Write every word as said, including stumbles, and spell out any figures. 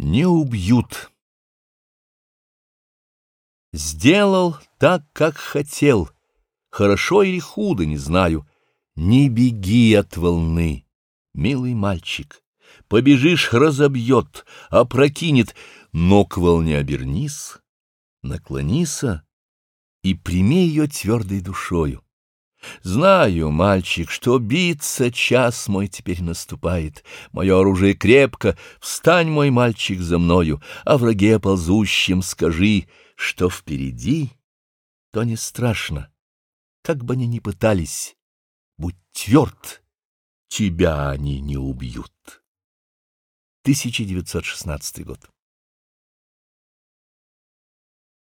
Не убьют. Сделал так, как хотел, хорошо или худо, не знаю. Не беги от волны, милый мальчик. Побежишь — разобьет, опрокинет, но к волне обернись, наклонися и прими ее твердой душою. Знаю, мальчик, что биться час мой теперь наступает. Мое оружие крепко, встань, мой мальчик, за мною, о враге ползущем скажи, что впереди, то не страшно. Как бы они ни пытались, будь тверд, тебя они не убьют. тысяча девятьсот шестнадцатый год.